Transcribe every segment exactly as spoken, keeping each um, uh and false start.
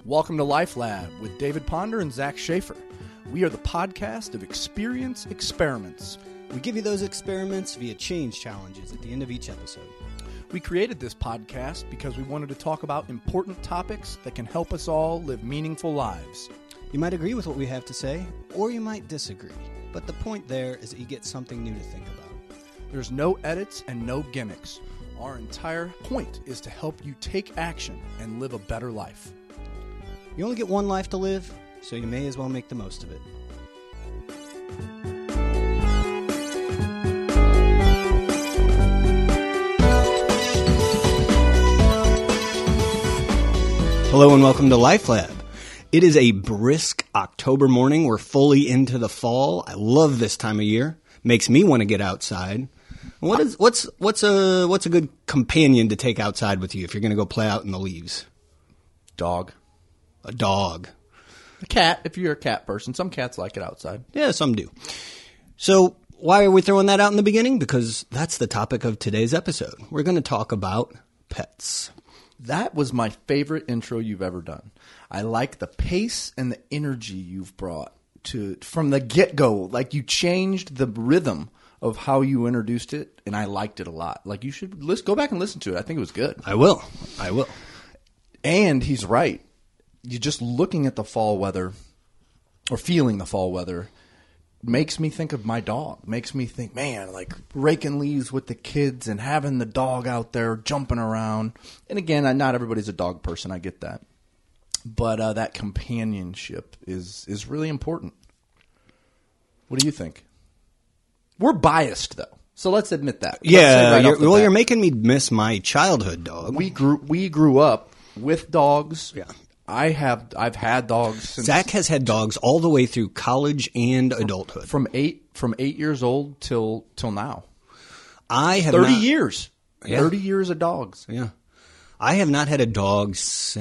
Welcome to Life Lab with David Ponder and Zach Schaefer. We are the podcast of Experience Experiments. We give you those experiments via change challenges at the end of each episode. We created this podcast because we wanted to talk about important topics that can help us all live meaningful lives. You might agree with what we have to say, or you might disagree. But the point there is that you get something new to think about. There's no edits and no gimmicks. Our entire point is to help you take action and live a better life. You only get one life to live, so you may as well make the most of it. Hello and welcome to Life Lab. It is a brisk October morning. We're fully into the fall. I love this time of year. Makes me want to get outside. What is what's what's a what's a good companion to take outside with you if you're going to go play out in the leaves? Dog. A dog. A cat, if you're a cat person. Some cats like it outside. Yeah, some do. So why are we throwing that out in the beginning? Because that's the topic of today's episode. We're going to talk about pets. That was my favorite intro you've ever done. I like the pace and the energy you've brought to from the get-go. Like you changed the rhythm of how you introduced it, and I liked it a lot. Like you should listen, go back and listen to it. I think it was good. I will. I will. And he's right. You just looking at the fall weather or feeling the fall weather makes me think of my dog. Makes me think, man, like raking leaves with the kids and having the dog out there jumping around. And again, not everybody's a dog person. I get that. But uh, that companionship is is really important. What do you think? We're biased, though. So let's admit that. Let's yeah, right you're, well, bat. You're making me miss my childhood dog. We grew we grew up with dogs. Yeah. I have I've had dogs since Zach has had dogs all the way through college and adulthood. from eight from eight years old till till now. I have thirty not, years. Yeah. Thirty years of dogs. Yeah. I have not had a dog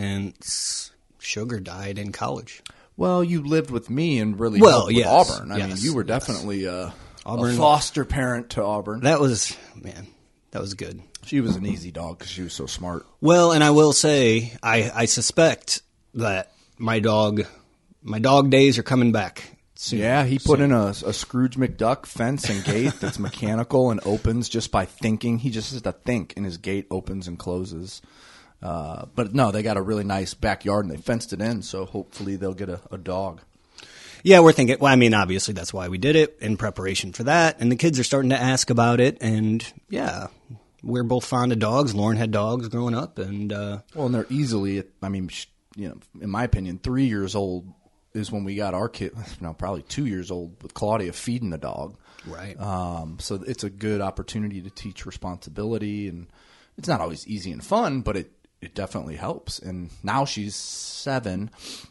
since Sugar died in college. Well, you lived with me and really Well, helped with yes, Auburn. I yes, mean, you were yes. definitely a, Auburn- a foster parent to Auburn. That was, man, that was good. She was an easy dog because she was so smart. Well, and I will say, I, I suspect that my dog, my dog days are coming back soon. Yeah, he put in a, a Scrooge McDuck fence and gate that's mechanical and opens just by thinking. He just has to think, and his gate opens and closes. Uh, but no, they got a really nice backyard, and they fenced it in, so hopefully they'll get a, a dog. Yeah, we're thinking, well, I mean, obviously that's why we did it, in preparation for that, and the kids are starting to ask about it, and yeah, we're both fond of dogs. Lauren had dogs growing up, and uh, Well, and they're easily, I mean, you know, in my opinion, three years old is when we got our kid, no, probably two years old with Claudia feeding the dog. right. Um, so it's a good opportunity to teach responsibility, and it's not always easy and fun, but it, it definitely helps. And now she's seven.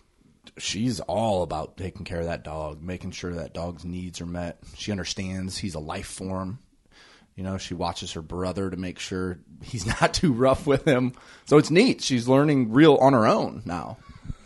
She's all about taking care of that dog, making sure that dog's needs are met. She understands he's a life form. You know, she watches her brother to make sure he's not too rough with him. So it's neat. She's learning real on her own now.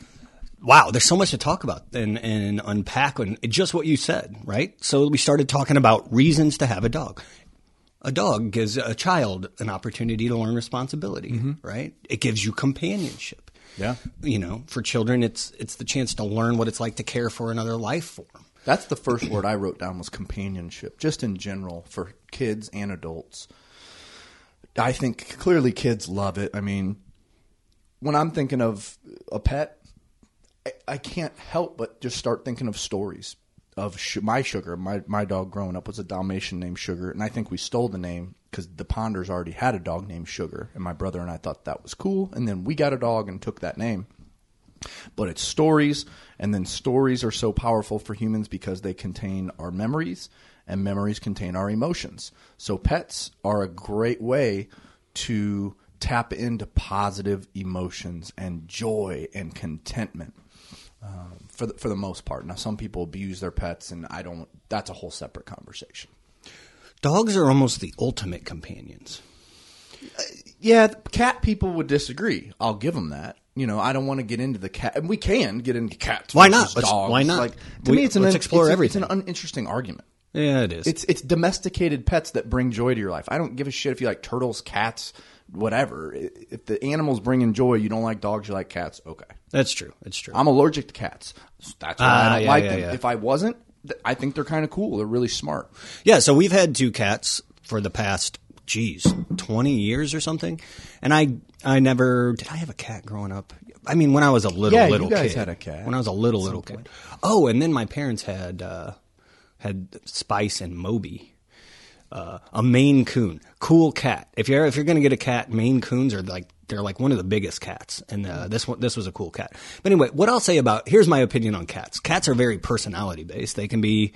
Wow, there's so much to talk about and, and unpack on just what you said, right? So we started talking about reasons to have a dog. A dog gives a child an opportunity to learn responsibility, mm-hmm. right? It gives you companionship. Yeah. You know, for children, it's it's the chance to learn what it's like to care for another life form. That's the first word I wrote down was companionship, just in general for kids and adults. I think clearly kids love it. I mean, when I'm thinking of a pet, I, I can't help but just start thinking of stories of sh- my Sugar. My my dog growing up was a Dalmatian named Sugar, and I think we stole the name because the Ponders already had a dog named Sugar, and my brother and I thought that was cool, and then we got a dog and took that name. But it's stories, and then stories are so powerful for humans because they contain our memories, and memories contain our emotions. So pets are a great way to tap into positive emotions and joy and contentment. Um, for the, for the most part. Now, some people abuse their pets, and I don't. That's a whole separate conversation. Dogs are almost the ultimate companions. Uh, yeah, cat people would disagree. I'll give them that. You know, I don't want to get into the cat. And we can get into cats. Why not? versus Let's- Dogs. why not? Like to We- me, it's an let's un- explore it's, everything. It's an uninteresting argument. Yeah, it is. It's it's domesticated pets that bring joy to your life. I don't give a shit if you like turtles, cats, whatever. If the animal's bringing joy, you don't like dogs, you like cats. Okay. That's true. That's true. I'm allergic to cats. That's why Ah, I don't yeah, like yeah, them. yeah. If I wasn't, th- I think they're kind of cool. They're really smart. Yeah, so we've had two cats for the past, geez, twenty years or something. And I I never, did I have a cat growing up? I mean, when I was a little, Yeah, you little guys kid. had a cat When I was a little, little kid. Oh, and then my parents had, uh, had Spice and Moby. Uh, a Maine Coon, cool cat. If you're if you're gonna get a cat, Maine Coons are like they're like one of the biggest cats, and uh, this one this was a cool cat. But anyway, what I'll say about here's my opinion on cats. Cats are very personality based. They can be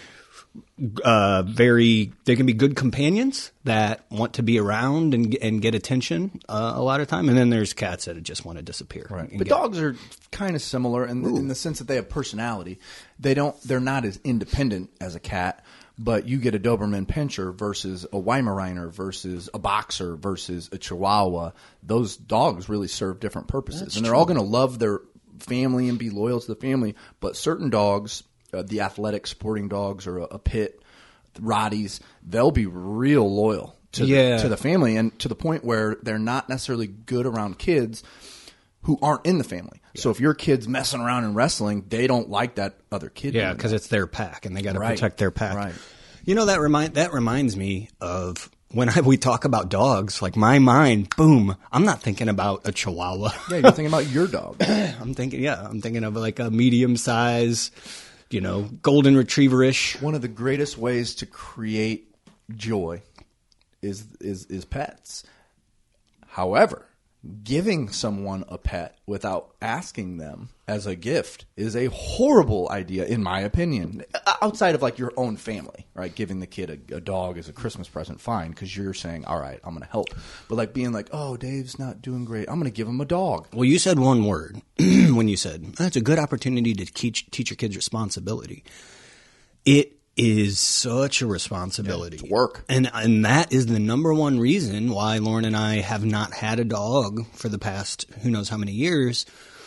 uh, very they can be good companions that want to be around and and get attention uh, a lot of time, and then there's cats that just want to disappear. Right. and But get- dogs are kind of similar in, in the sense that they have personality. They don't. They're not as independent as a cat. But you get a Doberman Pinscher versus a Weimaraner versus a Boxer versus a Chihuahua. Those dogs really serve different purposes, That's and they're all going to love their family and be loyal to the family. But certain dogs, uh, the athletic sporting dogs or a, a pit, Rotties, they'll be real loyal to Yeah. the, to the family, and to the point where they're not necessarily good around kids who aren't in the family. So if your kid's messing around and wrestling, they don't like that other kid. Yeah, doing because that. it's their pack, and they got to Right. protect their pack. Right. You know that remind that reminds me of when I, we talk about dogs. Like my mind, boom! I'm not thinking about a Chihuahua. Yeah, you're thinking about your dog. I'm thinking, yeah, I'm thinking of like a medium size, you know, golden retriever ish. One of the greatest ways to create joy is is is pets. However, giving someone a pet without asking them as a gift is a horrible idea, in my opinion. Outside of like your own family, right? Giving the kid a, a dog as a Christmas present, fine, because you're saying, all right, I'm going to help. But like being like, oh, Dave's not doing great, I'm going to give him a dog. Well, you said one word when you said that's a good opportunity to teach teach your kids responsibility. It is such a responsibility. Yeah, it's work. And and that is the number one reason why Lauren and I have not had a dog for the past who knows how many years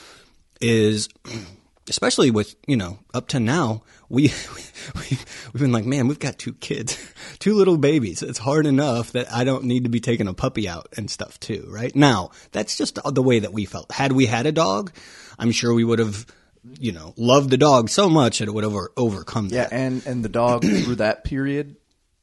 is especially with, you know, up to now, we, we we've been like, man, we've got two kids, two little babies. It's hard enough that I don't need to be taking a puppy out and stuff too, right? Now, that's just the way that we felt. Had we had a dog, I'm sure we would have you know, loved the dog so much that it would over overcome that. Yeah, and, and the dog through that period,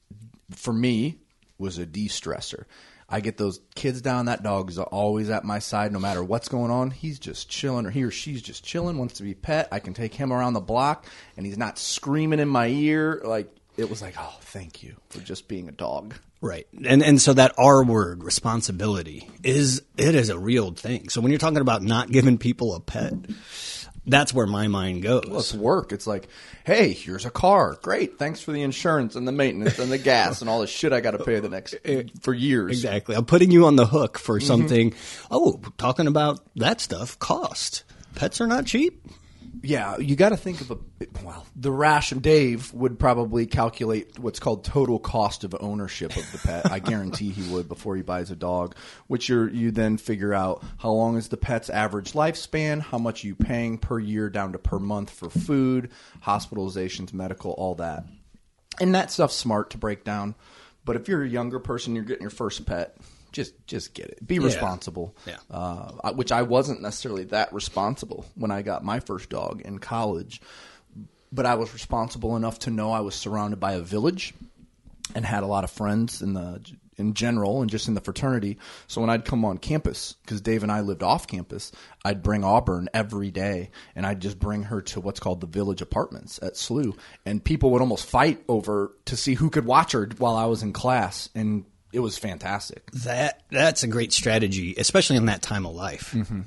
for me, was a de-stressor. I get those kids down, that dog is always at my side no matter what's going on. He's just chilling, or he or she's just chilling, wants to be pet. I can take him around the block, and he's not screaming in my ear. Like, it was like, oh, thank you for just being a dog. Right. And and so that R word, responsibility, is it is a real thing. So when you're talking about not giving people a pet, that's where my mind goes. Well, it's work. It's like, hey, here's a car. Great. Thanks for the insurance and the maintenance and the gas and all the shit I got to pay the next for years. Exactly. I'm putting you on the hook for something. Mm-hmm. Oh, talking about that stuff, cost. Pets are not cheap. Yeah, you got to think of a well. The ration Dave would probably calculate what's called total cost of ownership of the pet. I guarantee he would before he buys a dog. Which you you then figure out how long is the pet's average lifespan, how much are you paying per year down to per month for food, hospitalizations, medical, all that, and that stuff's smart to break down. But if you're a younger person, you're getting your first pet. Just just get it. Be Yeah. responsible. Yeah. Uh, I- which I wasn't necessarily that responsible when I got my first dog in college. But I was responsible enough to know I was surrounded by a village and had a lot of friends in the in general and just in the fraternity. So when I'd come on campus, because Dave and I lived off campus, I'd bring Auburn every day, and I'd just bring her to what's called the Village Apartments at S L U. And people would almost fight over to see who could watch her while I was in class, and it was fantastic. That that's a great strategy, especially in that time of life. Mm-hmm.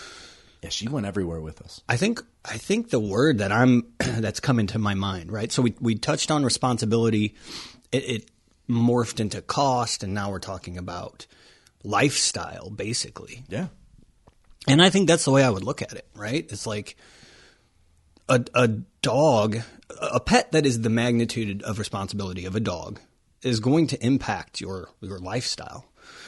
Yeah, she went everywhere with us. I think I think the word that I'm that's come into my mind, right? So we we touched on responsibility. It, it morphed into cost, and now we're talking about lifestyle, basically. Yeah. And I think that's the way I would look at it, right? It's like a a dog, a pet that is the magnitude of responsibility of a dog is going to impact your your lifestyle.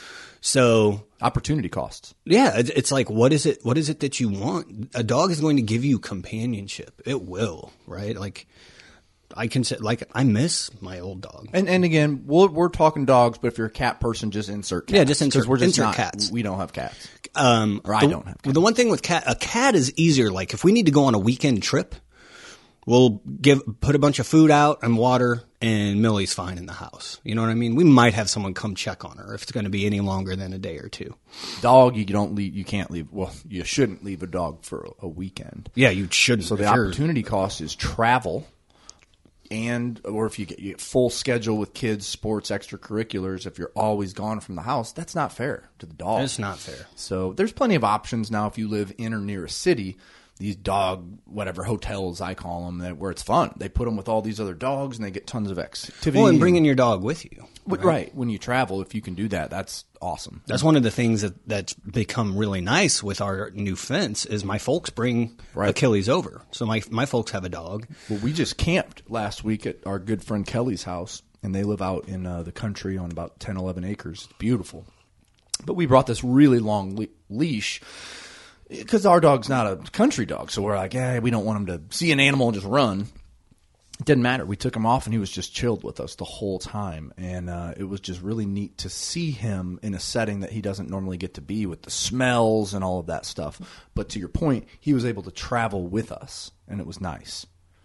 So Opportunity costs. yeah, it's, it's like what is it? What is it that you want? A dog is going to give you companionship. It will, right? Like I can say, like I miss my old dog. And and again, we're, we're talking dogs, but if you're a cat person, just insert cats. Yeah, just insert- Because we're just insert not, cats. We don't have cats. Um, Or I the, don't have cats. The one thing with cat, a cat is easier. Like if we need to go on a weekend trip, we'll give put a bunch of food out and water, and Millie's fine in the house. You know what I mean? We might have someone come check on her if it's going to be any longer than a day or two. Dog, you don't leave. You can't leave. Well, you shouldn't leave a dog for a, a weekend. Yeah, you shouldn't. So the if you're- opportunity cost is travel, and or if you get, you get full schedule with kids, sports, extracurriculars. If you're always gone from the house, that's not fair to the dog. It's not fair. So there's plenty of options now if you live in or near a city. These dog, whatever, hotels, I call them, that, where it's fun. They put them with all these other dogs, and they get tons of activity. Well, and bringing your dog with you. right. right. When you travel, if you can do that, that's awesome. That's one of the things that, that's become really nice with our new fence is my folks bring Right. Achilles over. So my my folks have a dog. Well, we just camped last week at our good friend Kelly's house, and they live out in uh, the country on about ten, eleven acres. It's beautiful. But we brought this really long le- leash because our dog's not a country dog. So we're like, yeah, we don't want him to see an animal and just run. It didn't matter. We took him off, and he was just chilled with us the whole time. And uh, it was just really neat to see him in a setting that he doesn't normally get to be with the smells and all of that stuff. But to your point, he was able to travel with us, and it was nice.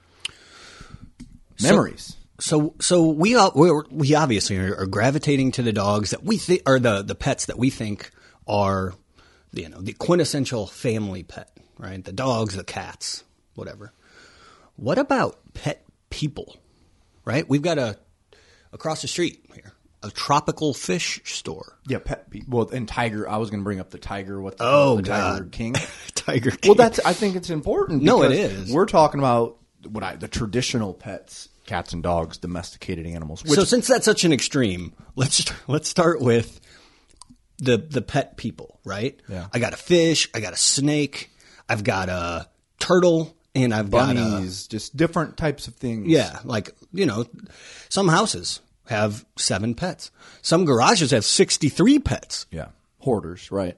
Memories. So so we all- we're, we obviously are, are gravitating to the dogs that we think are the the pets that we think are, you know, the quintessential family pet, right? The dogs, the cats, whatever. What about pet people, right? We've got a across the street here, a tropical fish store. Yeah, pet. pe- Well, and tiger. I was going to bring up the tiger. What? The, Oh, the Tiger God. King. Tiger King. Well, that's. I think it's important. No, it because is. We're talking about what I the traditional pets, cats and dogs, domesticated animals. Which, So since that's such an extreme, let's let's start with the the pet people, right? Yeah. I got a fish, I got a snake, I've got a turtle, and I've got a bunnies, just different types of things. yeah, like you know, some houses have seven pets, some garages have sixty-three pets. yeah. Hoarders, right?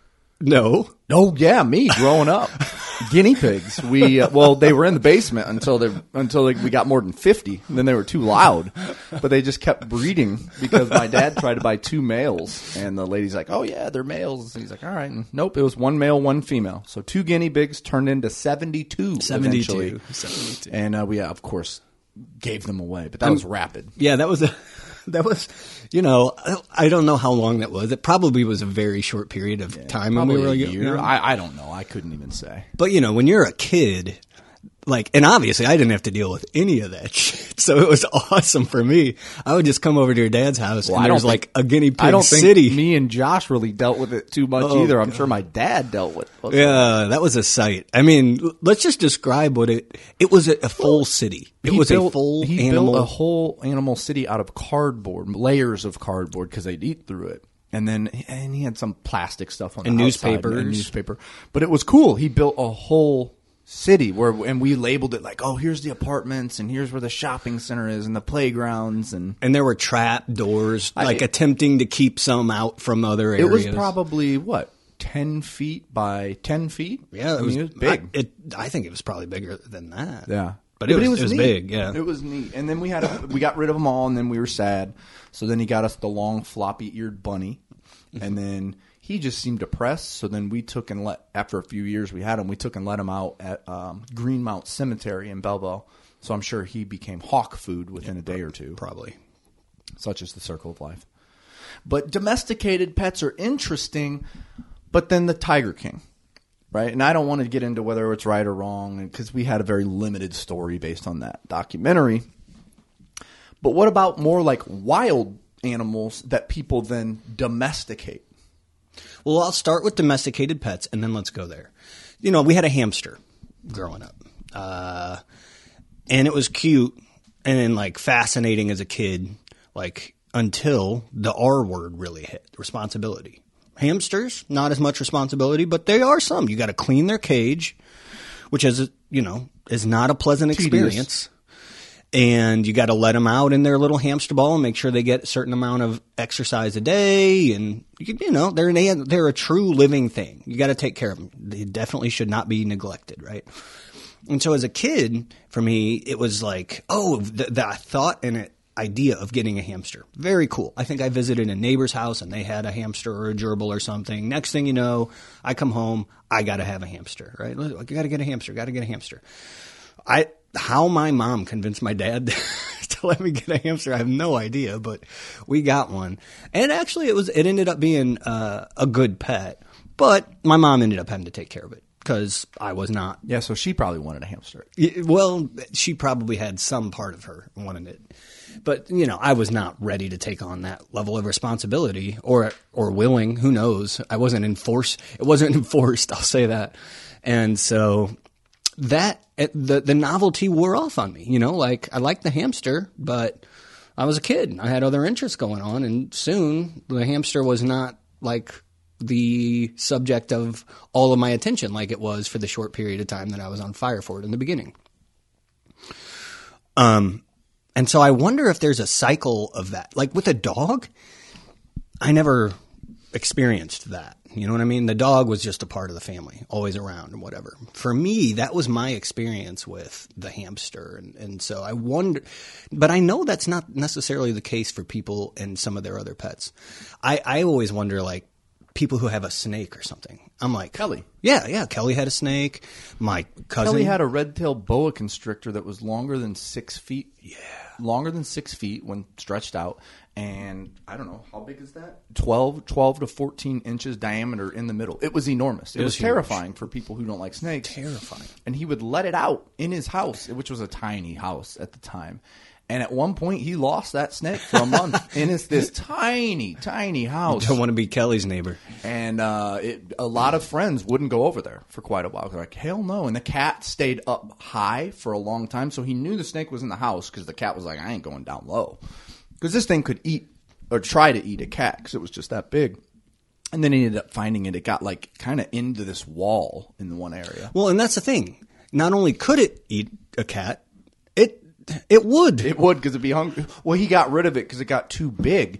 No, Oh yeah, me growing up, guinea pigs. We uh, well, they were in the basement until they until they, we got more than fifty. And then they were too loud, but they just kept breeding because my dad tried to buy two males, and the lady's like, "Oh yeah, they're males." He's like, "All right," and nope, it was one male, one female. So two guinea pigs turned into seventy-two. seventy-two. eventually. seventy-two. And uh, we uh, of course gave them away, but that was rapid. Yeah, that was a that was you know I- I don't know how long that was. It probably was a very short period of time when Probably we were a young. year. I, I don't know. I couldn't even say. But you know, when you're a kid, like, and obviously I didn't have to deal with any of that shit, so it was awesome for me. I would just come over to your dad's house, Well, and I there don't was like think- a guinea pig I don't think city. me and Josh really dealt with it too much Oh, either. I'm sure my dad dealt with it. Yeah, that was a sight. I mean, l- let's just describe what it. It was a, a full city. It He was built- a full he animal. built a whole animal city out of cardboard, layers of cardboard, because they'd eat through it. And then and he had some plastic stuff on And the outside, newspapers. and newspaper. But it was cool. He built a whole city where, and we labeled it like, oh, here's the apartments, and here's where the shopping center is, and the playgrounds, and and there were trap doors, I- like attempting to keep some out from other it areas. was probably what ten feet by ten feet. yeah, it I was, mean, it was big. I, it, I think it was probably bigger than that. Yeah, but it was, it was neat. big. Yeah, it was neat. And then we had a, we got rid of them all, and then we were sad. So then he got us the long floppy eared bunny, and then he just seemed depressed. So then we took and let after a few years we had him, we took and let him out at um, Greenmount Cemetery in Belleville. So I'm sure he became hawk food within a day or two. probably. Such is the circle of life. But domesticated pets are interesting. But then the Tiger King. Right, and I don't want to get into whether it's right or wrong because we had a very limited story based on that documentary. But what about more like wild animals that people then domesticate? Well, I'll start with domesticated pets, and then let's go there. You know, we had a hamster growing up, uh, and it was cute and like fascinating as a kid, like until the R word really hit, responsibility. Hamsters, not as much responsibility, but they are some. You got to clean their cage, which is, you know, is not a pleasant Tedious. experience. And you got to let them out in their little hamster ball and make sure they get a certain amount of exercise a day. And, you, you know, they're an, they're a true living thing. You got to take care of them. They definitely should not be neglected, right? And so as a kid, for me, it was like, oh, the, the thought and it idea of getting a hamster. Very cool. I think I visited a neighbor's house and they had a hamster or a gerbil or something. Next thing you know, I come home, I got to have a hamster, right? I got to get a hamster, got to get a hamster. I how my mom convinced my dad to let me get a hamster, I have no idea, but we got one. And actually it was it ended up being uh, a good pet, but my mom ended up having to take care of it. Because I was not. Yeah, so she probably wanted a hamster. Well, she probably had some part of her wanted it. But, you know, I was not ready to take on that level of responsibility or or willing. Who knows? I wasn't enforced. It wasn't enforced, I'll say that. And so that, the, the novelty wore off on me. You know, like I liked the hamster, but I was a kid. I had other interests going on. And soon the hamster was not like the subject of all of my attention like it was for the short period of time that I was on fire for it in the beginning. Um, and so I wonder if there's a cycle of that. Like with a dog, I never experienced that. You know what I mean? The dog was just a part of the family, always around and whatever. For me, that was my experience with the hamster. And, and so I wonder, but I know that's not necessarily the case for people and some of their other pets. I, I always wonder, like, people who have a snake or something. I'm like, Kelly. Yeah, yeah. Kelly had a snake. My cousin. Kelly had a red-tailed boa constrictor that was longer than six feet. Yeah. Longer than six feet when stretched out. And I don't know, how big is that? twelve, twelve to fourteen inches diameter in the middle. It was enormous. It, it was, was terrifying for people who don't like snakes. Terrifying. And he would let it out in his house, which was a tiny house at the time. And at one point, he lost that snake for a month in his, this tiny, tiny house. You don't want to be Kelly's neighbor. And uh, it, a lot of friends wouldn't go over there for quite a while. They're like, hell no. And the cat stayed up high for a long time. So he knew the snake was in the house because the cat was like, I ain't going down low. Because this thing could eat or try to eat a cat because it was just that big. And then he ended up finding it. It got like kind of into this wall in the one area. Well, and that's the thing. Not only could it eat a cat, it It would. It would because it'd be hungry. Well, he got rid of it because it got too big.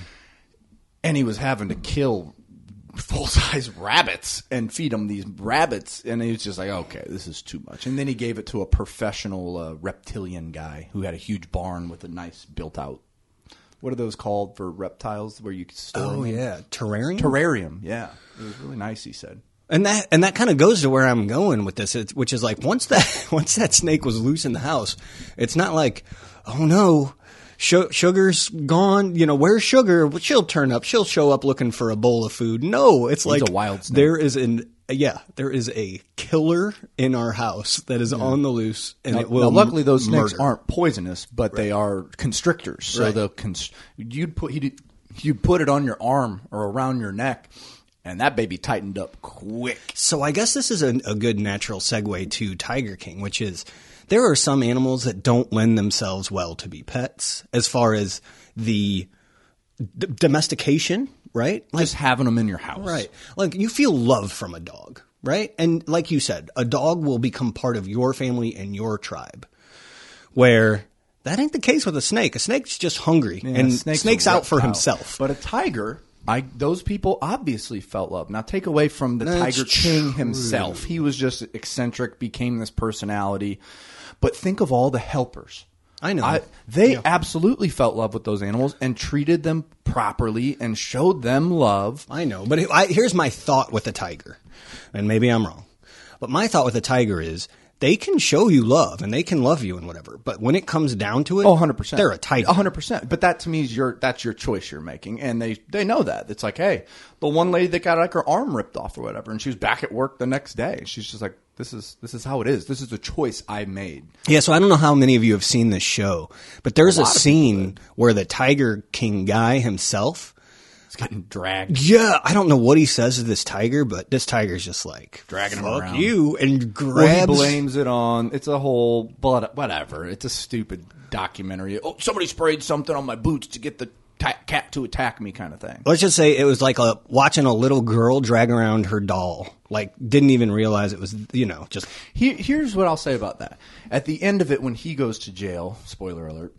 And he was having to kill full-size rabbits and feed them these rabbits. And he was just like, okay, this is too much. And then he gave it to a professional uh, reptilian guy who had a huge barn with a nice built-out. What are those called for reptiles where you can store Oh, them? yeah. Terrarium? Terrarium, yeah. It was really nice, he said. And that and that kind of goes to where I'm going with this, it's, which is like once that once that snake was loose in the house, it's not like, oh no, Sh- Sugar's gone. You know, where's Sugar? Well, she'll turn up. She'll show up looking for a bowl of food. No, it's He's like a wild snake. There is an yeah, there is a killer in our house that is yeah. on the loose, and now, it will. Now, luckily, those murder. snakes aren't poisonous, but right. they are constrictors. So right. they'll const- you'd put you'd, you'd put it on your arm or around your neck. And that baby tightened up quick. So I guess this is a, a good natural segue to Tiger King, which is there are some animals that don't lend themselves well to be pets as far as the d- domestication, right? Like, just having them in your house. Right. Like you feel love from a dog, right? And like you said, a dog will become part of your family and your tribe, where that ain't the case with a snake. A snake's just hungry, yeah, and snake's, snake's out for himself. But a tiger... I, those people obviously felt love. Now, take away from the That's Tiger King true. himself. He was just eccentric, became this personality. But think of all the helpers. I know. I, they yeah. absolutely felt love with those animals and treated them properly and showed them love. I know. But I, here's my thought with the tiger. And maybe I'm wrong. But my thought with the tiger is they can show you love and they can love you and whatever. But when it comes down to it, oh, one hundred percent. They're a tiger. one hundred percent. But that to me is your that's your choice you're making. And they, they know that. It's like, hey, the one lady that got like her arm ripped off or whatever, and she was back at work the next day. She's just like, this is this is how it is. This is the choice I made. Yeah, so I don't know how many of you have seen this show, but there's a, a scene where the Tiger King guy himself is getting dragged. Yeah, I don't know what he says to this tiger, but this tiger's just like dragging him fuck around. You and grabs. Well, he blames it on it's a whole but whatever. It's a stupid documentary. Oh, somebody sprayed something on my boots to get the ta- cat to attack me, kind of thing. Let's just say it was like a, watching a little girl drag around her doll. Like, didn't even realize it was, you know, just... He, here's what I'll say about that. At the end of it, when he goes to jail, spoiler alert,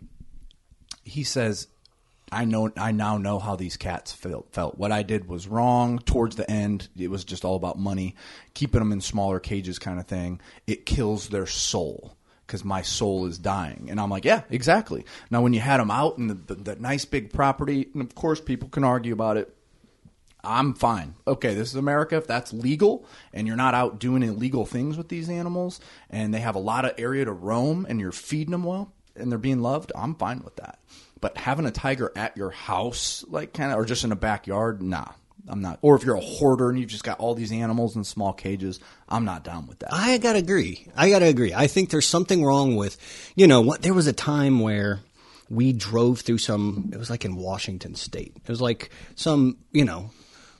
he says, I know. I now know how these cats felt, felt. What I did was wrong. Towards the end, it was just all about money, keeping them in smaller cages kind of thing. It kills their soul. because my soul is dying. And I'm like, yeah, exactly. Now, when you had them out in the, the, the nice big property, and of course people can argue about it, I'm fine. Okay, this is America. If that's legal and you're not out doing illegal things with these animals and they have a lot of area to roam and you're feeding them well and they're being loved, I'm fine with that. But having a tiger at your house, like kind of, or just in a backyard, nah, I'm not. Or if you're a hoarder and you've just got all these animals in small cages, I'm not down with that. I gotta agree. I gotta agree. I think there's something wrong with, you know, what, there was a time where we drove through some, it was like in Washington State. It was like some, you know,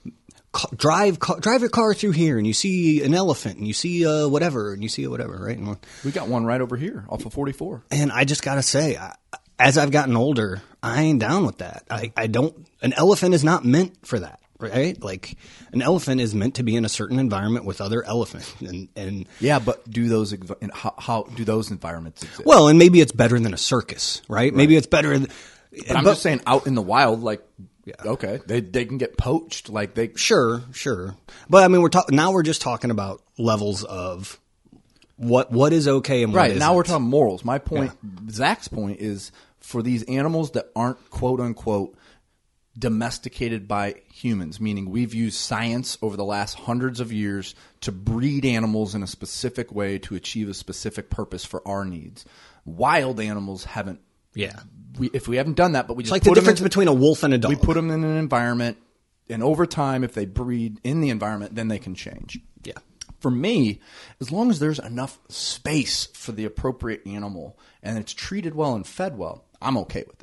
drive drive your car through here and you see an elephant and you see uh, whatever and you see whatever, right? And we got one right over here off of forty-four. And I just got to say, I, as I've gotten older, I ain't down with that. I, I don't – an elephant is not meant for that, right? Like an elephant is meant to be in a certain environment with other elephants. And, and yeah, but do those how, how do those environments exist? Well, and maybe it's better than a circus, right? right. Maybe it's better – But I'm but, just saying out in the wild, like – yeah. Okay, they they can get poached, like they sure, sure. But I mean, we're talking now. We're just talking about levels of what what is okay and what right isn't. Now we're talking morals. My point, yeah. Zach's point, is for these animals that aren't quote unquote domesticated by humans, meaning we've used science over the last hundreds of years to breed animals in a specific way to achieve a specific purpose for our needs. Wild animals haven't. Yeah. We, if we haven't done that, but we it's just like put the difference in, between a wolf and a dog. We put them in an environment, and over time, if they breed in the environment, then they can change. Yeah. For me, as long as there's enough space for the appropriate animal and it's treated well and fed well, I'm okay with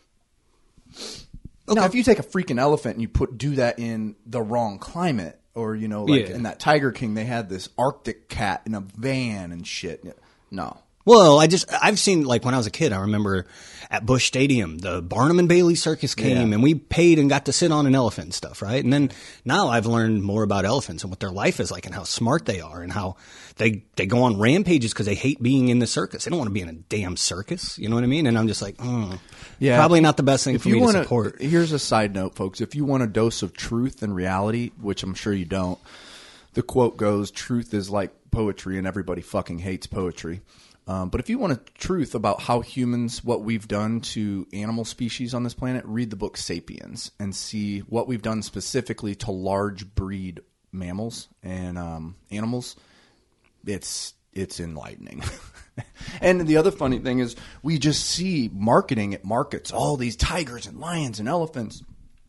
it. Okay. Now, if you take a freaking elephant and you put do that in the wrong climate, or you know, like yeah. in that Tiger King, they had this Arctic cat in a van and shit. No. Well, I just I've seen, like, when I was a kid, I remember at Busch Stadium, the Barnum and Bailey Circus came, yeah. and we paid and got to sit on an elephant and stuff, right? And then now I've learned more about elephants and what their life is like and how smart they are and how they they go on rampages because they hate being in the circus. They don't want to be in a damn circus, you know what I mean? And I'm just like, mm, yeah, probably not the best thing if for you me wanna, to support. Here's a side note, folks. If you want a dose of truth and reality, which I'm sure you don't, the quote goes, truth is like poetry and everybody fucking hates poetry. Um, but if you want a truth about how humans, what we've done to animal species on this planet, read the book Sapiens and see what we've done specifically to large breed mammals and um, animals. It's it's enlightening. And the other funny thing is we just see marketing at markets, all these tigers and lions and elephants.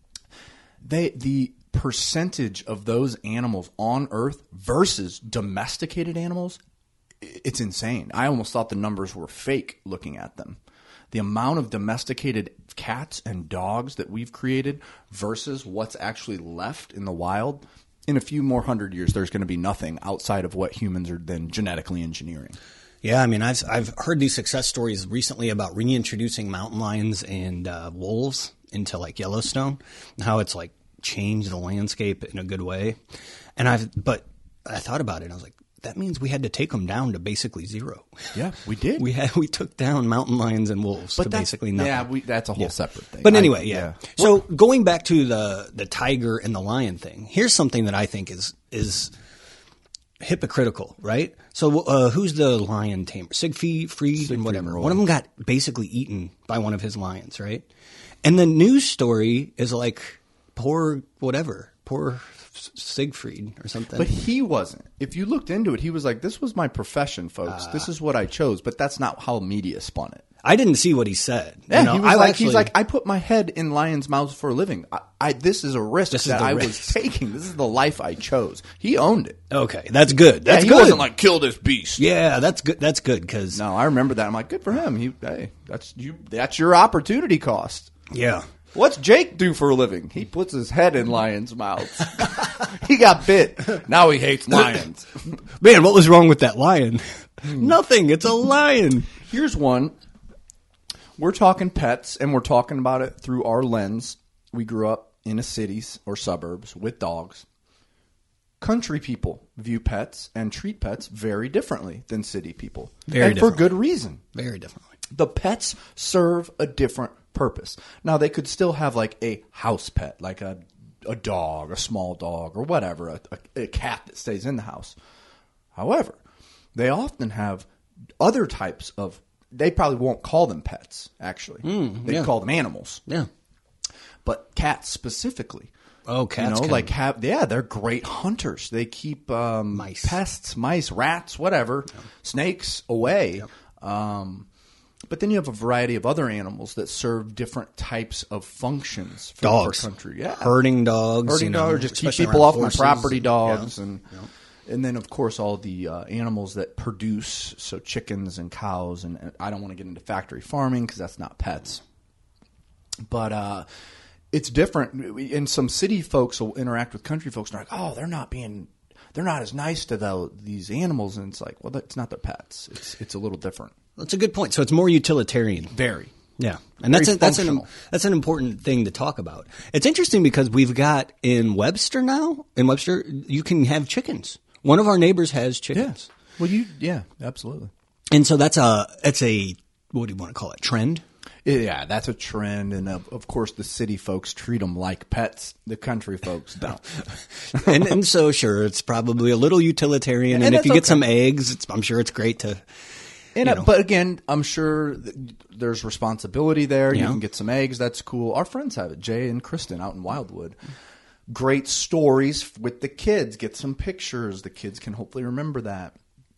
They the percentage of those animals on Earth versus domesticated animals, it's insane. I almost thought the numbers were fake looking at them. The amount of domesticated cats and dogs that we've created versus what's actually left in the wild, in a few more hundred years, there's going to be nothing outside of what humans are then genetically engineering. Yeah, I mean, I've I've heard these success stories recently about reintroducing mountain lions and uh, wolves into like Yellowstone, and how it's like changed the landscape in a good way. And I've but I thought about it, and I was like, that means we had to take them down to basically zero. Yeah, we did. We had we took down mountain lions and wolves but to basically nothing. Yeah, we, that's a whole yeah. separate thing. But anyway, I, yeah. yeah. So going back to the the tiger and the lion thing, here's something that I think is is hypocritical, right? So uh, who's the lion tamer? Siegfried, Fried, and whatever. Roy. One of them got basically eaten by one of his lions, right? And the news story is like, poor whatever, poor Siegfried or something. But he wasn't. If you looked into it, he was like, this was my profession, folks. Uh, this is what I chose. But that's not how media spun it. I didn't see what he said. Yeah, you know, he was I like, actually, he's like, I put my head in lions' mouths for a living. I, I this is a risk this that is I risk. was taking. This is the life I chose. He owned it. Okay, that's good. That's yeah, he good. wasn't like, kill this beast. Yeah, that's good. That's good because no, I remember that. I'm like, good for him. He, hey, that's you. That's your opportunity cost. Yeah. What's Jake do for a living? He puts his head in lions' mouths. He got bit. Now he hates lions. Man, what was wrong with that lion? Nothing. It's a lion. Here's one. We're talking pets, and we're talking about it through our lens. We grew up in a cities or suburbs with dogs. Country people view pets and treat pets very differently than city people. Very and for good reason. Very differently. The pets serve a different purpose. Now, they could still have like a house pet, like a a dog, a small dog, or whatever, a, a, a cat that stays in the house. However, they often have other types of, they probably won't call them pets, actually. Mm, they yeah. call them animals. Yeah. But cats specifically. Oh, cats. You know, can, like have yeah, they're great hunters. They keep um, Mice. pests, mice, rats, whatever, Yeah. snakes away. Yep. Um, but then you have a variety of other animals that serve different types of functions for, dogs, for country. Yeah, herding dogs, herding you know, dogs, just keep especially people around off horses. my property dogs, Yeah. and Yeah. and then of course all the uh, animals that produce, so chickens and cows. And, and I don't want to get into factory farming because that's not pets, but. Uh, It's different. And some city folks will interact with country folks and they're like, oh, they're not being, they're not as nice to the, these animals. And it's like, well, that's not their pets. It's it's a little different. That's a good point. So it's more utilitarian. Very. Yeah, and that's Very a, that's an functional. that's an important thing to talk about. It's interesting because we've got in Webster now. In Webster, you can have chickens. One of our neighbors has chickens. Well, you, yeah, absolutely. And so that's a that's a what do you want to call it? Trend. Yeah, that's a trend. And of, of course, the city folks treat them like pets. The country folks don't. and and so sure, it's probably a little utilitarian. And, And if it's you get okay. some eggs, it's, I'm sure it's great to. And You uh, know. But again, I'm sure th- there's responsibility there. You Yeah. can get some eggs. That's cool. Our friends have it, Jay and Kristen out in Wildwood. Great stories with the kids. Get some pictures. The kids can hopefully remember that.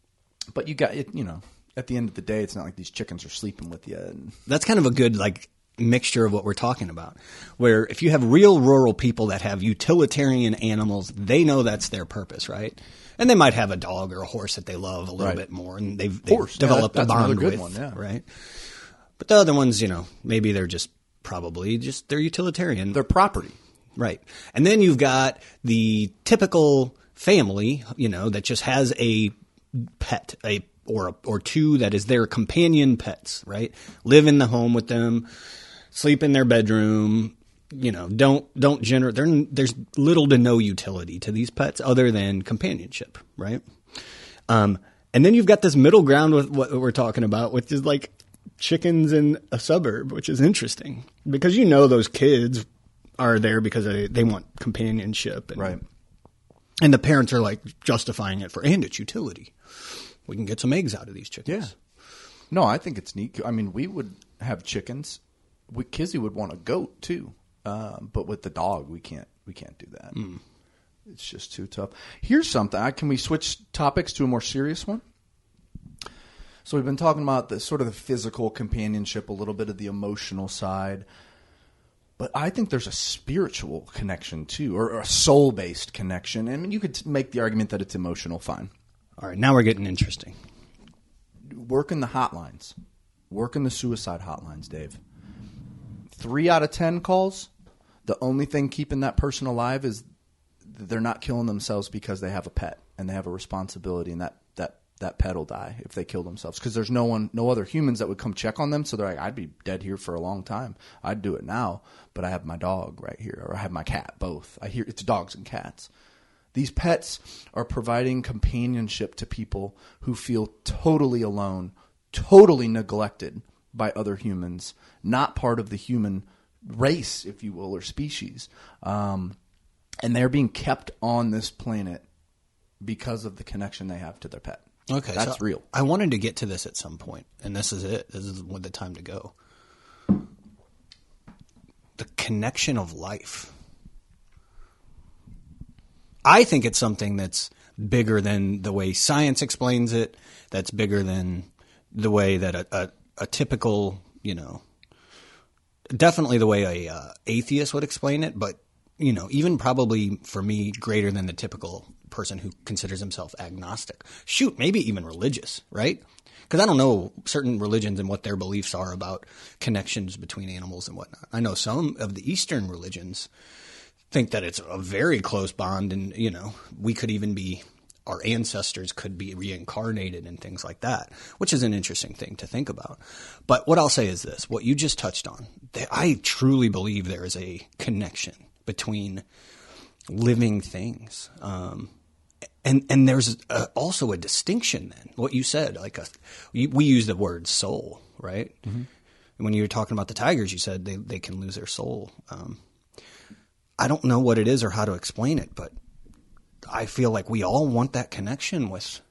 But you got it. You know, at the end of the day, it's not like these chickens are sleeping with you. And That's kind of a good like mixture of what we're talking about. Where if you have real rural people that have utilitarian animals, they know that's their purpose, right? And they might have a dog or a horse that they love a little Right. bit more, and they've, they've Horse. Yeah, developed that- a that's another bond good with, one, yeah. right? But the other ones, you know, maybe they're just probably just they're utilitarian, their property. right? And then you've got the typical family, you know, that just has a pet, a or a, or two that is their companion pets, right? Live in the home with them, sleep in their bedroom. You know, don't don't generate. There's little to no utility to these pets other than companionship, right? Um, and then you've got this middle ground with what we're talking about, which is like chickens in a suburb, which is interesting because you know those kids are there because they, they want companionship, and, Right. and the parents are like justifying it for and its utility. We can get some eggs out of these chickens. Yeah. No, I think it's neat. I mean, we would have chickens. We, Kizzy would want a goat too, um, but with the dog, we can't. We can't do that. Mm. It's just too tough. Here's something. I, can we switch topics to a more serious one? So we've been talking about the sort of the physical companionship, a little bit of the emotional side, but I think there's a spiritual connection too, or, or a soul-based connection. I mean, you could make the argument that it's emotional. Fine. All right, now we're getting interesting. Working the hotlines, working the suicide hotlines, Dave. Three out of ten calls, the only thing keeping that person alive is they're not killing themselves because they have a pet and they have a responsibility, and that that that pet will die if they kill themselves because there's no one, no other humans that would come check on them. So they're like, I'd be dead here for a long time. I'd do it now, but I have my dog right here, or I have my cat. Both. I hear it's dogs and cats. These pets are providing companionship to people who feel totally alone, totally neglected by other humans, not part of the human race, if you will, or species. Um, and they're being kept on this planet because of the connection they have to their pet. Okay, That's so real. I wanted to get to this at some point, and this is it. This is the time to go. The connection of life. I think it's something that's bigger than the way science explains it. That's bigger than the way that a, a, a typical, you know, definitely the way a uh, atheist would explain it. But you know, even probably for me, greater than the typical person who considers himself agnostic. Shoot, maybe even religious, right? Because I don't know certain religions and what their beliefs are about connections between animals and whatnot. I know some of the Eastern religions think that it's a very close bond, and you know, we could even be, our ancestors could be reincarnated and things like that, which is an interesting thing to think about. But what I'll say is this: what you just touched on, I truly believe there is a connection between living things, um, and and there's a, also a distinction. Then what you said, like a, we, we use the word soul, right? Mm-hmm. And when you were talking about the tigers, you said they they can lose their soul. Um, I don't know what it is or how to explain it, but I feel like we all want that connection with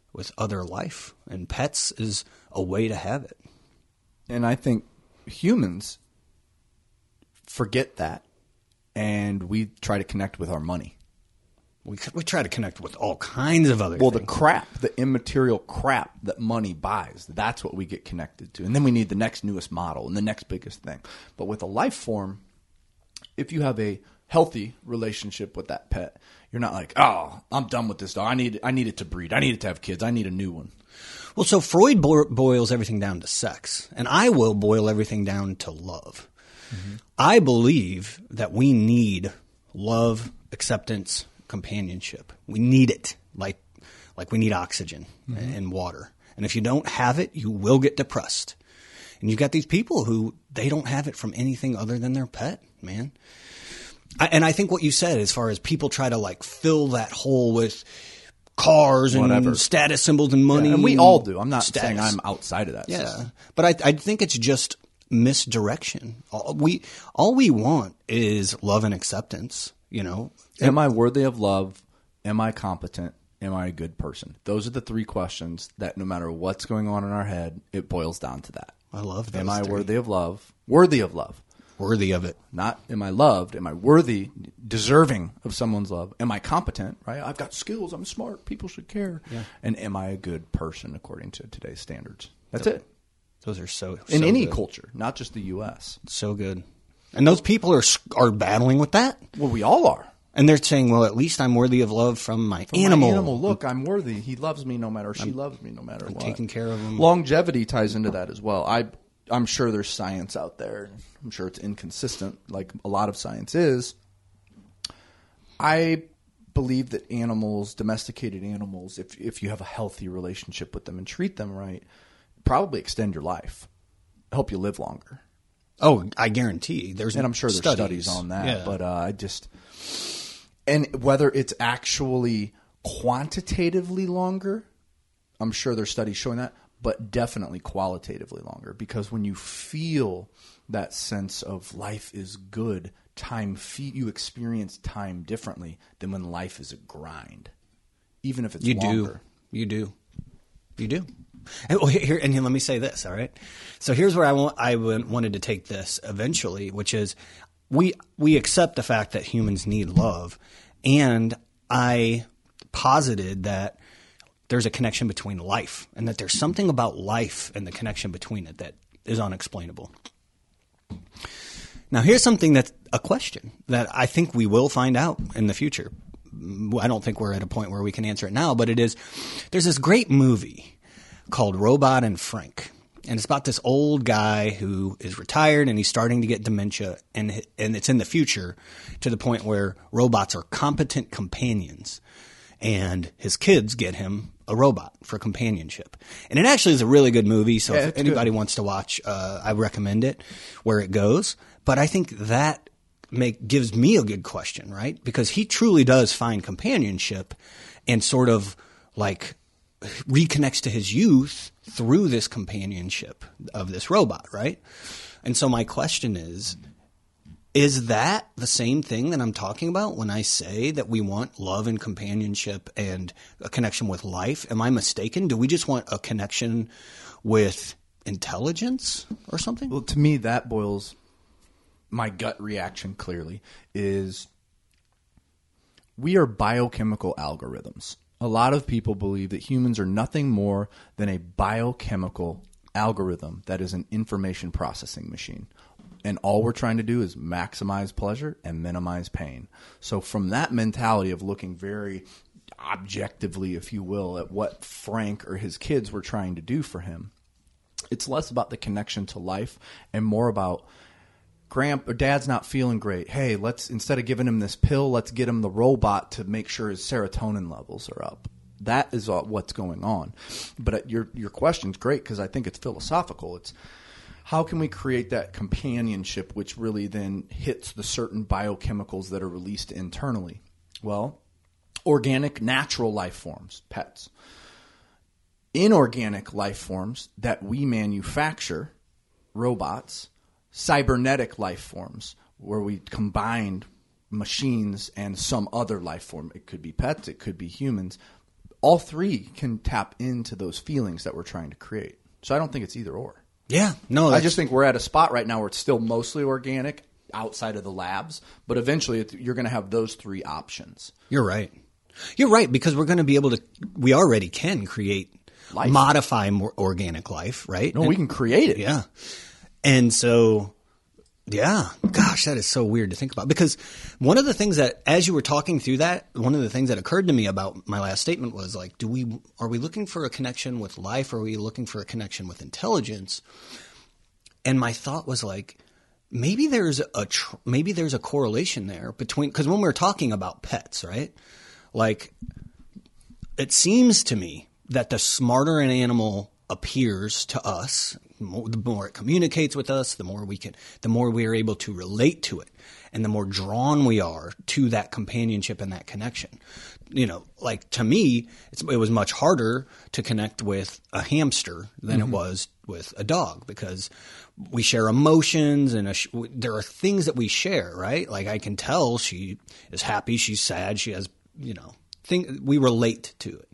with other life, and pets is a way to have it. And I think humans forget that, and we try to connect with our money. We we try to connect with all kinds of other Well, things. the crap, the immaterial crap that money buys, that's what we get connected to. And then we need the next newest model and the next biggest thing. But with a life form, if you have a healthy relationship with that pet, you're not like, oh, I'm done with this dog. I need I need it to breed. I need it to have kids. I need a new one. Well, so Freud bo- boils everything down to sex, and I will boil everything down to love. Mm-hmm. I believe that we need love, acceptance, companionship. We need it like like we need oxygen mm-hmm. and water. And if you don't have it, you will get depressed. And you've got these people who they don't have it from anything other than their pet, man. I, and I think what you said, as far as people try to like fill that hole with cars and Whatever. status symbols and money. Yeah, and we all do. I'm not status. saying I'm outside of that Yeah. system. But I, I think it's just misdirection. All we, all we want is love and acceptance, you know. Am I worthy of love? Am I competent? Am I a good person? Those are the three questions that no matter what's going on in our head, it boils down to that. I love those Am I three. worthy of love? Worthy of love. Worthy of it. Not am I loved? Am I worthy, deserving of someone's love? Am I competent? Right? I've got skills. I'm smart. People should care. Yeah. And am I a good person according to today's standards? That's it. Those are so, In so any good. culture, not just the U S. So good. And those people are are battling with that. Well, we all are. And they're saying, well, at least I'm worthy of love from my From animal. My animal, look, I'm worthy. He loves me no matter. She I'm, loves me no matter I'm what. Taking care of him. Longevity ties into that as well. I, I'm sure there's science out there. I'm sure it's inconsistent, like a lot of science is. I believe that animals, domesticated animals, if if you have a healthy relationship with them and treat them right, probably extend your life, help you live longer. Oh, I guarantee. There's and I'm sure there's studies, studies on that. Yeah. But uh, I just and whether it's actually quantitatively longer, I'm sure there's studies showing that, but definitely qualitatively longer. Because when you feel that sense of life is good, time fe- you experience time differently than when life is a grind, even if it's you longer. do, you do, you do. And, well, here, and here, let me say this. All right. So here's where I want. I wanted to take this eventually, which is we we accept the fact that humans need love, and I posited that there's a connection between life, and that there's something about life and the connection between it that is unexplainable. Now, here's something that's a question that I think we will find out in the future. I don't think we're at a point where we can answer it now, but it is. There's this great movie called Robot and Frank. And it's about this old guy who is retired and he's starting to get dementia, and and it's in the future to the point where robots are competent companions, and his kids get him a robot for companionship. And it actually is a really good movie, so yeah, if anybody good. wants to watch, uh, I recommend it, where it goes. But I think that make gives me a good question, right? Because he truly does find companionship and sort of like reconnects to his youth through this companionship of this robot, right? And so my question is, is that the same thing that I'm talking about when I say that we want love and companionship and a connection with life? Am I mistaken? Do we just want a connection with intelligence or something? Well, to me, that boils my gut reaction clearly is we are biochemical algorithms. A lot of people believe that humans are nothing more than a biochemical algorithm that is an information processing machine. And all we're trying to do is maximize pleasure and minimize pain. So from that mentality of looking very objectively, if you will, at what Frank or his kids were trying to do for him, it's less about the connection to life and more about Grandpa or Dad's not feeling great. Hey, let's instead of giving him this pill, let's get him the robot to make sure his serotonin levels are up. That is all, what's going on. But your your question's great because I think it's philosophical. It's how can we create that companionship, which really then hits the certain biochemicals that are released internally? Well, organic, natural life forms, pets. Inorganic life forms that we manufacture, robots. Cybernetic life forms, where we combined machines and some other life form. It could be pets, it could be humans, all three can tap into those feelings that we're trying to create. So I don't think it's either or. Yeah, no. I just think we're at a spot right now where it's still mostly organic outside of the labs, but eventually it, you're going to have those three options. You're right. You're right, because we're going to be able to – we already can create Life. modify more organic life, right? No, and, we can create it. Yeah. And so, yeah, gosh, that is so weird to think about. Because one of the things that, as you were talking through that, one of the things that occurred to me about my last statement was like, do we are we looking for a connection with life, or are we looking for a connection with intelligence? And my thought was like, maybe there's a tr- maybe there's a correlation there between, because when we're talking about pets, right? Like, it seems to me that the smarter an animal appears to us, the more it communicates with us, the more we can, the more we are able to relate to it, and the more drawn we are to that companionship and that connection. You know, like to me, it's, it was much harder to connect with a hamster than mm-hmm. it was with a dog, because we share emotions, and a sh- there are things that we share, right? Like I can tell she is happy, she's sad, she has, you know, thing we relate to it.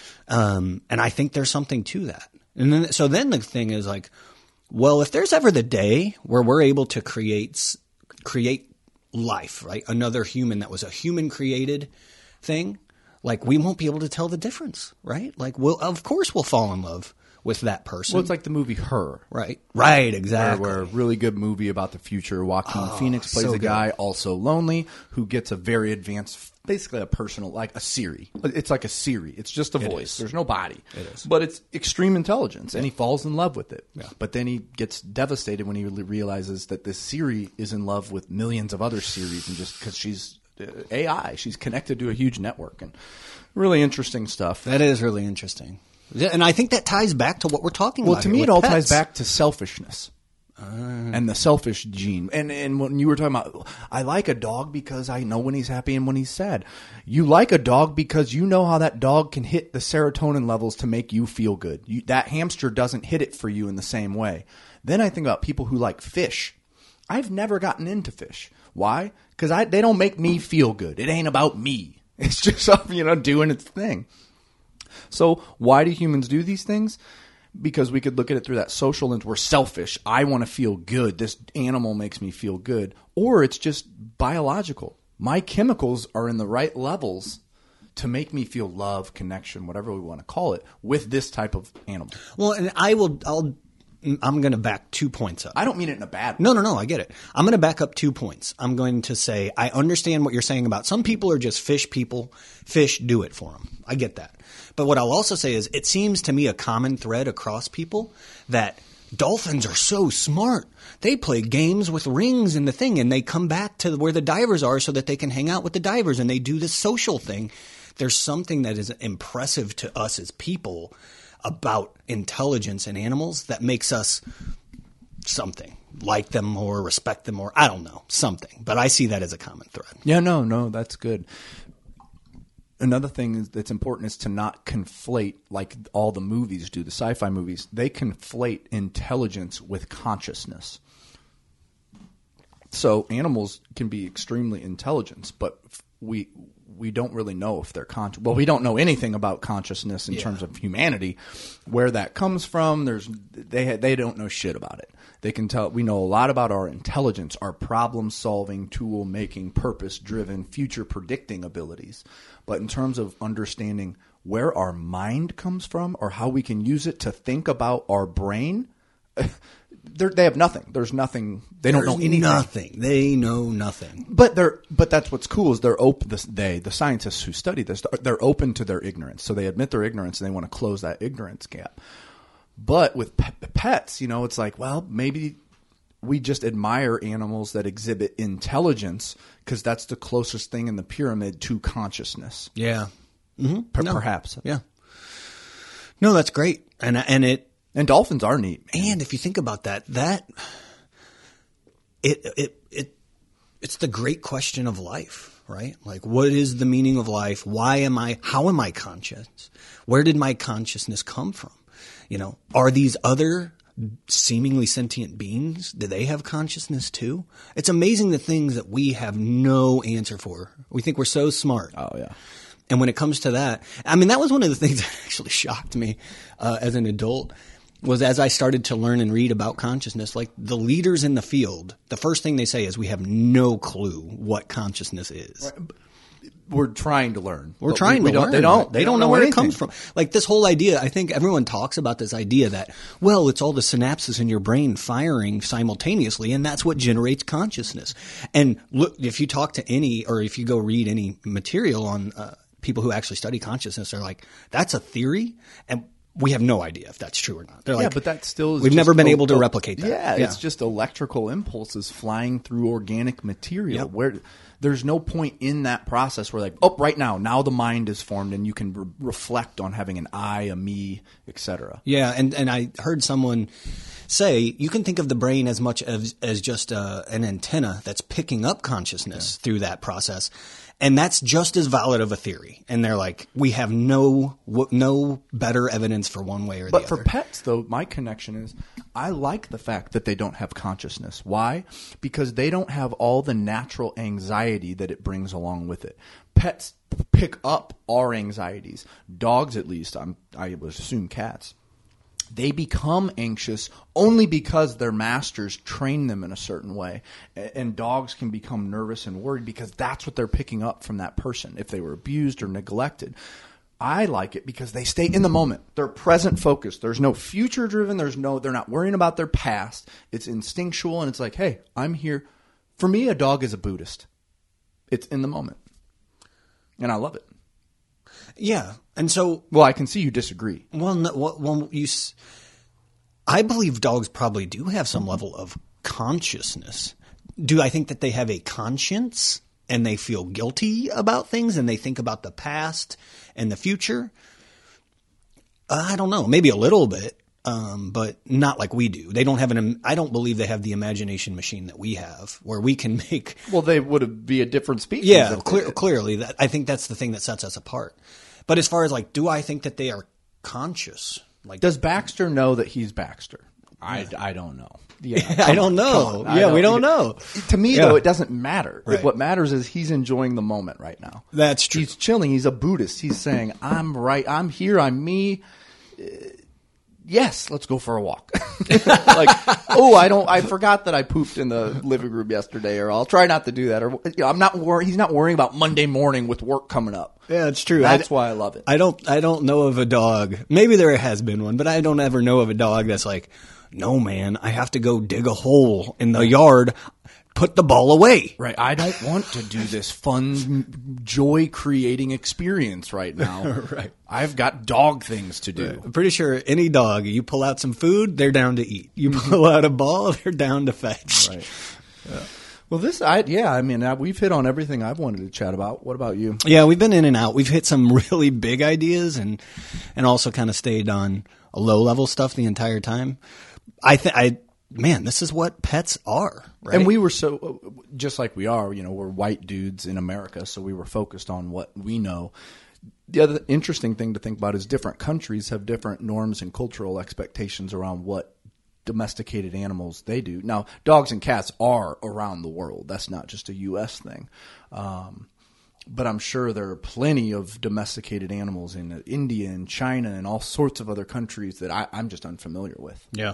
Um, and I think there's something to that. And then, so then the thing is like, well, if there's ever the day where we're able to create, create life, right? Another human that was a human created thing, like we won't be able to tell the difference, right? Like we'll, of course we'll fall in love with that person. Well, it's like the movie Her. Right. Right, exactly. Where, where a really good movie about the future. Joaquin oh, Phoenix plays so a good. guy, also lonely, who gets a very advanced, basically a personal, like a Siri. It's like a Siri. It's just a It voice. is. There's no body. It is. But it's extreme intelligence, and he falls in love with it. Yeah. But then he gets devastated when he really realizes that this Siri is in love with millions of other Siris, and just because she's A I, she's connected to a huge network. And really interesting stuff. That is really interesting. Yeah, and I think that ties back to what we're talking Well, about. to here me, with it all pets. ties back to selfishness uh, and the selfish gene. And and when you were talking about, I like a dog because I know when he's happy and when he's sad. You like a dog because you know how that dog can hit the serotonin levels to make you feel good. You, that hamster doesn't hit it for you in the same way. Then I think about people who like fish. I've never gotten into fish. Why? Because I they don't make me feel good. It ain't about me. It's just, you know, doing its thing. So why do humans do these things? Because we could look at it through that social lens. We're selfish. I want to feel good. This animal makes me feel good. Or it's just biological. My chemicals are in the right levels to make me feel love, connection, whatever we want to call it, with this type of animal. Well, and I will. I'll. I'm going to back two points up. I don't mean it in a bad way. No, no, no. I get it. I'm going to back up two points. I'm going to say I understand what you're saying about some people are just fish people. Fish do it for them. I get that. But what I'll also say is it seems to me a common thread across people that dolphins are so smart. They play games with rings and the thing, and they come back to where the divers are so that they can hang out with the divers, and they do this social thing. There's something that is impressive to us as people about intelligence in animals that makes us something, like them more, respect them more. I don't know, something. But I see that as a common thread. Yeah, no, no, that's good. Another thing that's important is to not conflate, like all the movies do, the sci-fi movies. They conflate intelligence with consciousness. So animals can be extremely intelligent, but we we don't really know if they're conscious. Well, we don't know anything about consciousness in Yeah. terms of humanity, where that comes from. There's they they don't know shit about it. They can tell we know a lot about our intelligence, our problem-solving, tool-making, purpose-driven, future-predicting abilities. But in terms of understanding where our mind comes from or how we can use it to think about our brain, they have nothing. There's nothing. They don't There's know anything. Nothing. They know nothing. But they're but that's what's cool is they're open. This, they the scientists who study this, they're open to their ignorance. So they admit their ignorance and they want to close that ignorance gap. But with pe- pets, you know, it's like, well, maybe we just admire animals that exhibit intelligence because that's the closest thing in the pyramid to consciousness. Yeah. Mm-hmm. Per- no. Perhaps. Yeah. No, that's great. And and it And dolphins are neat. and if you think about that, that it it it it's the great question of life, right? Like, what is the meaning of life? Why am I? How am I conscious? Where did my consciousness come from? You know, are these other seemingly sentient beings? Do they have consciousness too? It's amazing the things that we have no answer for. We think we're so smart. Oh, yeah. And when it comes to that, I mean, that was one of the things that actually shocked me uh, as an adult. Was as I started to learn and read about consciousness, like the leaders in the field, the first thing they say is we have no clue what consciousness is. Right. We're trying to learn. We're trying we, to we learn. They don't. They, they don't know, know where anything. It comes from. Like this whole idea, I think everyone talks about this idea that, well, it's all the synapses in your brain firing simultaneously, and that's what generates consciousness. And look, if you talk to any, or if you go read any material on uh, people who actually study consciousness, they're like, that's a theory, and we have no idea if that's true or not. They're yeah, like, but that still is we've just never been a, able to a, replicate that. Yeah, yeah, it's just electrical impulses flying through organic material. Yep. Where there's no point in that process where like, oh, right now, now the mind is formed and you can re- reflect on having an I, a me, et cetera. Yeah, and, and I heard someone say you can think of the brain as much as, as just uh, an antenna that's picking up consciousness yeah. through that process. And that's just as valid of a theory. And they're like, we have no no better evidence for one way or but the other. But for pets, though, my connection is I like the fact that they don't have consciousness. Why? Because they don't have all the natural anxiety that it brings along with it. Pets pick up our anxieties. Dogs, at least, I'm, I would assume cats. They become anxious only because their masters train them in a certain way. And dogs can become nervous and worried because that's what they're picking up from that person if they were abused or neglected. I like it because they stay in the moment. They're present focused. There's no future driven. There's no, they're not worrying about their past. It's instinctual and it's like, hey, I'm here. For me, a dog is a Buddhist. It's in the moment. And I love it. Yeah, and so well, I can see you disagree. Well, no, well, you, I believe dogs probably do have some level of consciousness. Do I think that they have a conscience and they feel guilty about things and they think about the past and the future? I don't know, maybe a little bit, um, but not like we do. They don't have an. I don't believe they have the imagination machine that we have, where we can make. Well, they would be a different species. Yeah, clear, clearly. That I think that's the thing that sets us apart. But as far as like, do I think that they are conscious? Like, does Baxter know that he's Baxter? I, yeah. I don't know. Yeah, I don't know. Yeah, don't. we don't know. To me, yeah. though, it doesn't matter. Right. What matters is he's enjoying the moment right now. That's true. He's chilling. He's a Buddhist. He's saying, I'm right. I'm here. I'm me. Uh, yes, let's go for a walk. Like, oh, I don't. I forgot that I pooped in the living room yesterday, or I'll try not to do that. Or you know, I'm not. Wor- he's not worrying about Monday morning with work coming up. Yeah, it's true. That's I, why I love it. I don't. I don't know of a dog. Maybe there has been one, but I don't ever know of a dog that's like, no, man, I have to go dig a hole in the yard. Put the ball away. Right. I don't want to do this fun, joy-creating experience right now. Right. I've got dog things to do. Right. I'm pretty sure any dog, you pull out some food, they're down to eat. You pull out a ball, they're down to fetch. Right. Yeah. Well, this, I yeah, I mean, we've hit on everything I've wanted to chat about. What about you? Yeah, we've been in and out. We've hit some really big ideas and and also kind of stayed on a low-level stuff the entire time. I think I. Man, this is what pets are, right? And we were so, just like we are, you know, we're white dudes in America, so we were focused on what we know. The other interesting thing to think about is different countries have different norms and cultural expectations around what domesticated animals they do. Now, dogs and cats are around the world. That's not just a U S thing. Um, but I'm sure there are plenty of domesticated animals in India and China and all sorts of other countries that I, I'm just unfamiliar with. Yeah.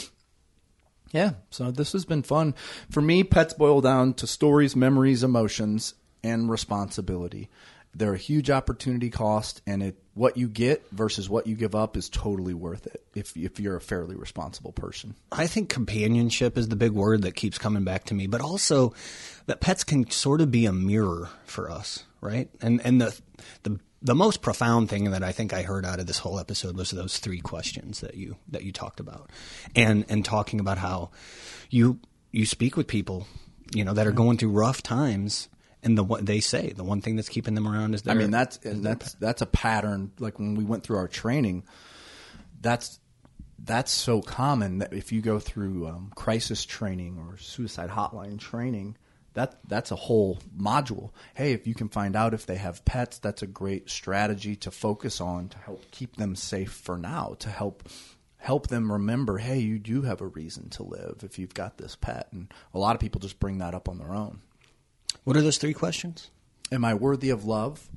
Yeah, so this has been fun. For me, pets boil down to stories, memories, emotions, and responsibility. They're a huge opportunity cost, and it what you get versus what you give up is totally worth it if if you're a fairly responsible person. I think companionship is the big word that keeps coming back to me, but also that pets can sort of be a mirror for us, right? And and the the The most profound thing that I think I heard out of this whole episode was those three questions that you that you talked about, and and talking about how you you speak with people, you know, that are going through rough times, and the what they say the one thing that's keeping them around is their. I mean that's and that's that's a pattern. Like when we went through our training, that's that's so common that if you go through um, crisis training or suicide hotline training. That that's a whole module. Hey, if you can find out if they have pets, that's a great strategy to focus on to help keep them safe for now, to help help them remember, hey, you do have a reason to live if you've got this pet. And a lot of people just bring that up on their own. What are those three questions? Am I worthy of love?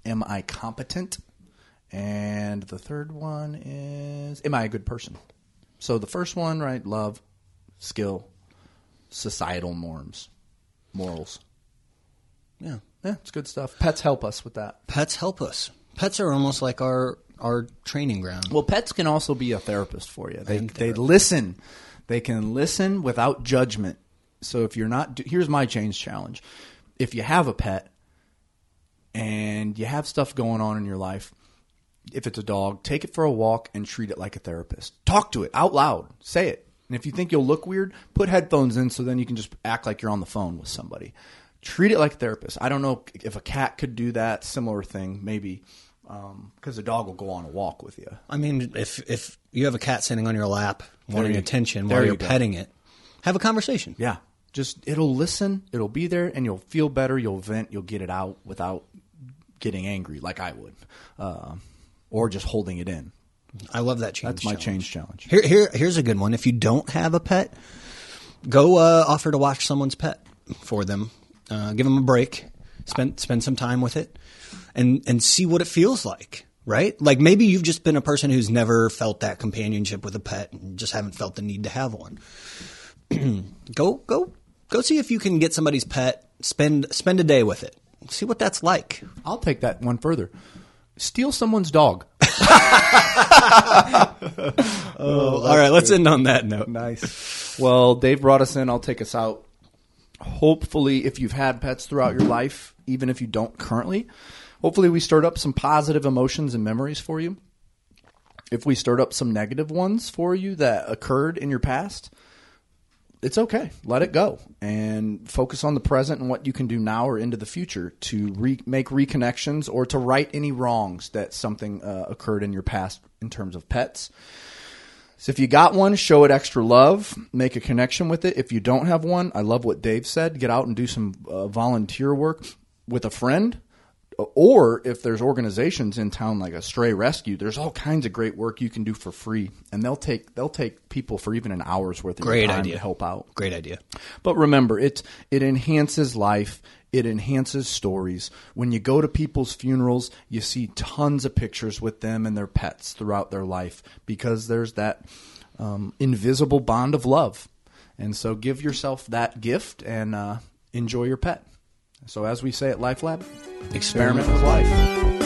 am I competent? And the third one is, am I a good person? So the first one, right, love, skill, societal norms, morals. Yeah. Yeah, it's good stuff. Pets help us with that. Pets help us. Pets are almost like our our training ground. Well, pets can also be a therapist for you. They think they they're- listen. They can listen without judgment. So if you're not, here's my change challenge. If you have a pet and you have stuff going on in your life, if it's a dog, take it for a walk and treat it like a therapist. Talk to it out loud. Say it. And if you think you'll look weird, put headphones in so then you can just act like you're on the phone with somebody. Treat it like a therapist. I don't know if a cat could do that, similar thing, maybe, because um, a dog will go on a walk with you. I mean, if if you have a cat sitting on your lap wanting you- attention there while you you're go. petting it, have a conversation. Yeah. Just, it'll listen, it'll be there, and you'll feel better, you'll vent, you'll get it out without getting angry like I would, uh, or just holding it in. I love that change That's my challenge. change challenge. Here, here, here's a good one. If you don't have a pet, go uh, offer to watch someone's pet for them. Uh, give them a break. Spend spend some time with it, and and see what it feels like. Right? Like maybe you've just been a person who's never felt that companionship with a pet and just haven't felt the need to have one. go go go see if you can get somebody's pet. Spend spend a day with it. See what that's like. I'll take that one further. Steal someone's dog. Oh, all right, let's end on that note. Nice. Well, Dave brought us in. I'll take us out. Hopefully, if you've had pets throughout your life, even if you don't currently, hopefully we stirred up some positive emotions and memories for you. If we stirred up some negative ones for you that occurred in your past, it's okay. Let it go and focus on the present and what you can do now or into the future to re- make reconnections or to right any wrongs that something uh, occurred in your past in terms of pets. So if you got one, show it extra love, make a connection with it. If you don't have one, I love what Dave said. Get out and do some uh, volunteer work with a friend. Or if there's organizations in town like a stray rescue, there's all kinds of great work you can do for free, and they'll take they'll take people for even an hour's worth of your Great time idea. to help out. Great idea. But remember, it it enhances life. It enhances stories. When you go to people's funerals, you see tons of pictures with them and their pets throughout their life because there's that um, invisible bond of love. And so give yourself that gift and uh, enjoy your pet. So as we say at Life Lab, experiment with life.